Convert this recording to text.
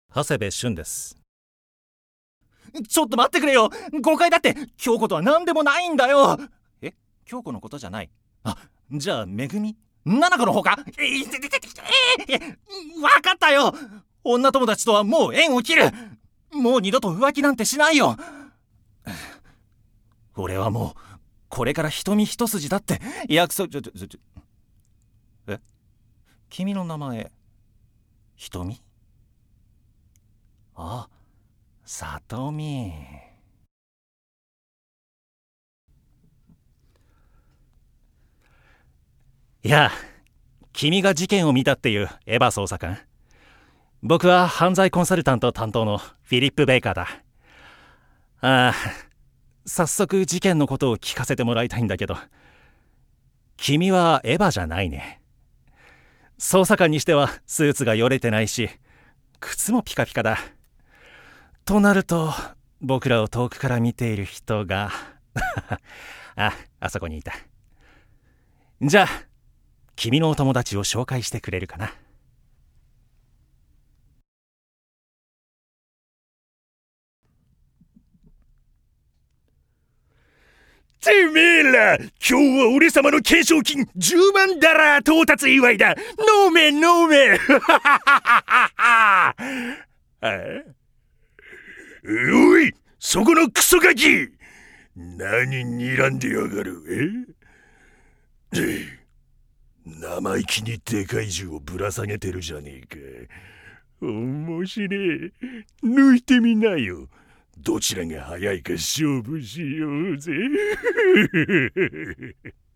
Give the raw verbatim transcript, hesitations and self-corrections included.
長谷部俊です。 ちょっと待ってくれよ。誤解だって。京子とは何でもないんだよ。 え、京子のことじゃない？ あ、じゃあめぐみ、七子の方か。えー、えー、分かったよ。女友達とはもう縁を切る。もう二度と浮気なんてしないよ。俺はもうこれから瞳一筋だって約束。ちょちょちょちょえ、君の名前瞳？あ、さとみ。いや、君が事件を見たっていうエヴァ捜査官。僕は犯罪コンサルタント担当のフィリップ・ベイカーだ。ああ、早速事件のことを聞かせてもらいたいんだけど、君はエヴァじゃないね。捜査官にしてはスーツがよれてないし、靴もピカピカだ。となると僕らを遠くから見ている人があ、あそこにいた。じゃあ君のお友達を紹介してくれるかな。 てめえら、今日は俺様の懸賞金じゅうまんダラー到達祝いだ。飲め飲めあ、おい、そこのクソガキ、何睨んでやがる。え生意気にでかい銃をぶら下げてるじゃねえか。面白え。抜いてみなよ。どちらが早いか勝負しようぜ